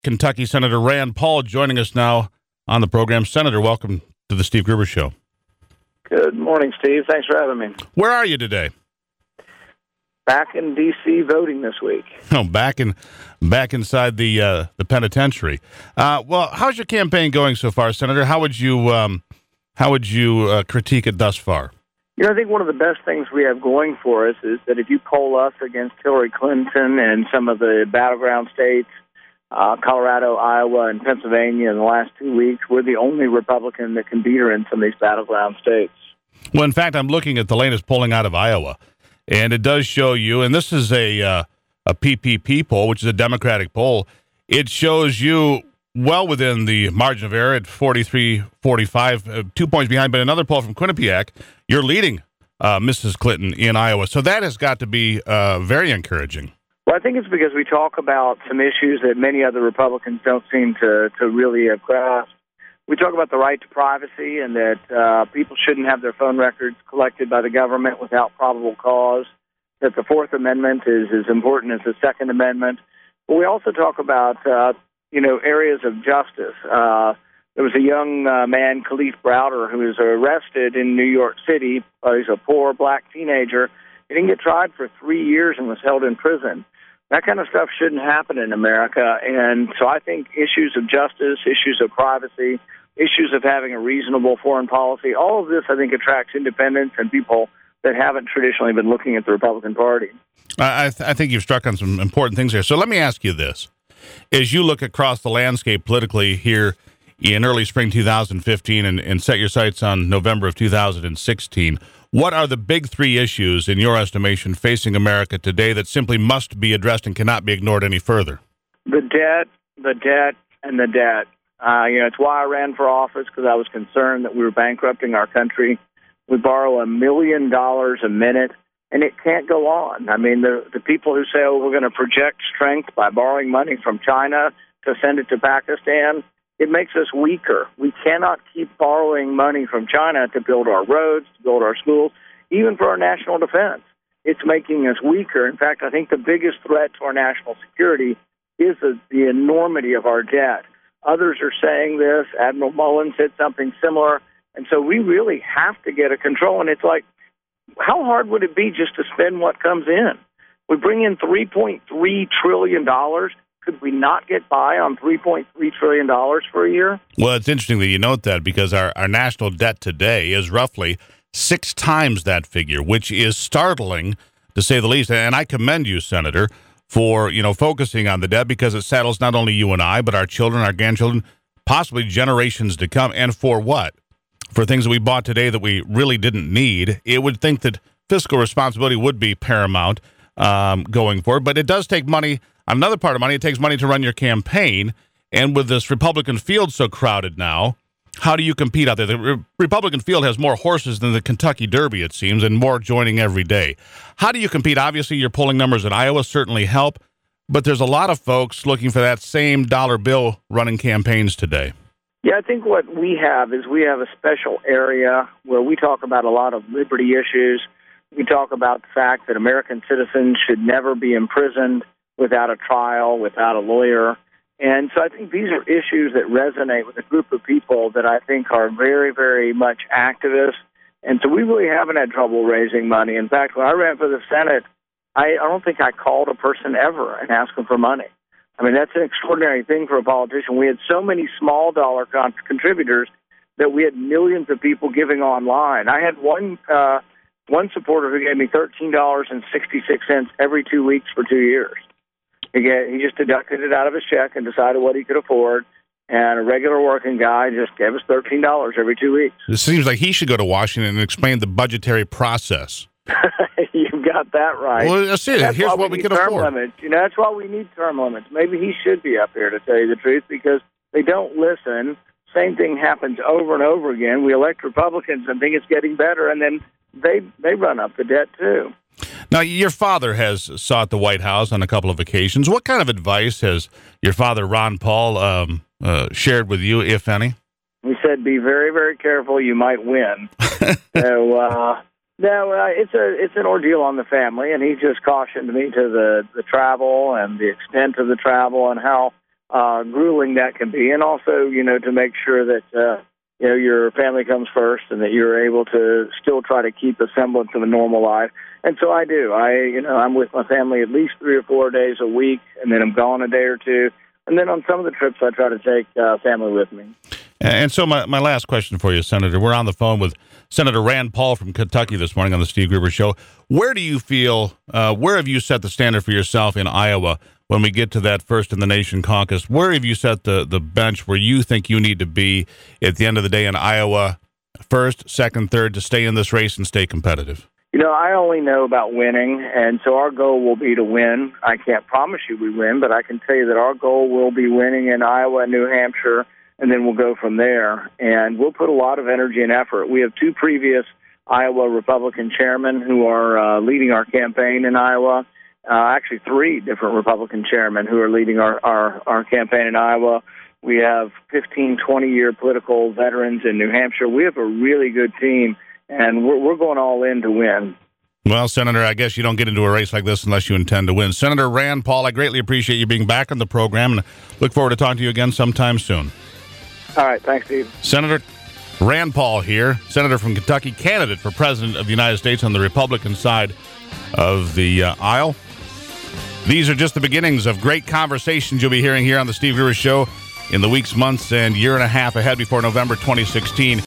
Kentucky Senator Rand Paul joining us now on the program. Senator, welcome to the Steve Gruber Show. Good morning, Steve. Thanks for having me. Where are you today? Back in D.C. voting this week. Oh, back inside the penitentiary. Well, how's your campaign going so far, Senator? How would you critique it thus far? I think one of the best things we have going for us is that if you poll us against Hillary Clinton and some of the battleground states, Colorado, Iowa, and Pennsylvania in the last 2 weeks, we're the only Republican that can beat her in some of these battleground states. Well, in fact, I'm looking at the latest polling out of Iowa, and it does show you, and this is a PPP poll, which is a Democratic poll, it shows you well within the margin of error at 43-45, 2 points behind. But another poll from Quinnipiac, you're leading Mrs. Clinton in Iowa. So that has got to be very encouraging. Well, I think it's because we talk about some issues that many other Republicans don't seem to really have grasped. We talk about the right to privacy and that people shouldn't have their phone records collected by the government without probable cause, that the Fourth Amendment is as important as the Second Amendment. But we also talk about areas of justice. There was a young man, Khalif Browder, who was arrested in New York City. He's a poor black teenager. He didn't get tried for 3 years and was held in prison. That kind of stuff shouldn't happen in America. And so I think issues of justice, issues of privacy, issues of having a reasonable foreign policy, all of this, I think, attracts independents and people that haven't traditionally been looking at the Republican Party. I think you've struck on some important things here. So let me ask you this. As you look across the landscape politically here in early spring 2015 and set your sights on November of 2016, what are the big three issues, in your estimation, facing America today that simply must be addressed and cannot be ignored any further? The debt, and the debt. It's why I ran for office, because I was concerned that we were bankrupting our country. We borrow $1 million a minute, and it can't go on. I mean, the people who say, we're going to project strength by borrowing money from China to send it to Pakistan, it makes us weaker. We cannot keep borrowing money from China to build our roads, to build our schools, even for our national defense. It's making us weaker. In fact, I think the biggest threat to our national security is the enormity of our debt. Others are saying this. Admiral Mullen said something similar. And so we really have to get a control. And it's like, how hard would it be just to spend what comes in? We bring in $3.3 trillion. Could we not get by on $3.3 trillion for a year? Well, it's interesting that you note that, because our national debt today is roughly 6 times that figure, which is startling, to say the least. And I commend you, Senator, for focusing on the debt, because it saddles not only you and I, but our children, our grandchildren, possibly generations to come. And for what? For things that we bought today that we really didn't need. It would think that fiscal responsibility would be paramount going forward. But it does take money. Another part of money, it takes money to run your campaign. And with this Republican field so crowded now, how do you compete out there? The Republican field has more horses than the Kentucky Derby, it seems, and more joining every day. How do you compete? Obviously, your polling numbers in Iowa certainly help, but there's a lot of folks looking for that same dollar bill running campaigns today. Yeah, I think what we have is we have a special area where we talk about a lot of liberty issues. We talk about the fact that American citizens should never be imprisoned without a trial, without a lawyer. And so I think these are issues that resonate with a group of people that I think are very, very much activists. And so we really haven't had trouble raising money. In fact, when I ran for the Senate, I don't think I called a person ever and asked them for money. I mean, that's an extraordinary thing for a politician. We had so many small dollar contributors that we had millions of people giving online. I had one supporter who gave me $13.66 every 2 weeks for 2 years. He just deducted it out of his check and decided what he could afford. And a regular working guy just gave us $13 every 2 weeks. It seems like he should go to Washington and explain the budgetary process. You've got that right. Well, that's it. Here's what we can afford. Limits. That's why we need term limits. Maybe he should be up here, to tell you the truth, because they don't listen. Same thing happens over and over again. We elect Republicans and think it's getting better, and then they run up the debt too. Now, your father has sought the White House on a couple of occasions. What kind of advice has your father, Ron Paul, shared with you, if any? He said, be very, very careful. You might win. It's an ordeal on the family, and he just cautioned me to the travel and the extent of the travel and how grueling that can be, and also, to make sure that your family comes first and that you're able to still try to keep a semblance of a normal life. And so I do. I'm with my family at least 3 or 4 days a week, and then I'm gone a day or two. And then on some of the trips, I try to take family with me. And so my last question for you, Senator. We're on the phone with Senator Rand Paul from Kentucky this morning on the Steve Gruber Show. Where do you feel, where have you set the standard for yourself in Iowa when we get to that first-in-the-nation caucus? Where have you set the bench where you think you need to be at the end of the day in Iowa, first, second, third, to stay in this race and stay competitive? I only know about winning, and so our goal will be to win. I can't promise you we win, but I can tell you that our goal will be winning in Iowa and New Hampshire, and then we'll go from there. And we'll put a lot of energy and effort. We have 2 previous Iowa Republican chairmen who are leading our campaign in Iowa. Actually, 3 different Republican chairmen who are leading our campaign in Iowa. We have 15, 20-year political veterans in New Hampshire. We have a really good team, and we're going all in to win. Well, Senator, I guess you don't get into a race like this unless you intend to win. Senator Rand Paul, I greatly appreciate you being back on the program, and look forward to talking to you again sometime soon. All right. Thanks, Steve. Senator Rand Paul here, senator from Kentucky, candidate for president of the United States on the Republican side of the aisle. These are just the beginnings of great conversations you'll be hearing here on the Steve Gruber Show in the weeks, months, and year and a half ahead before November 2016.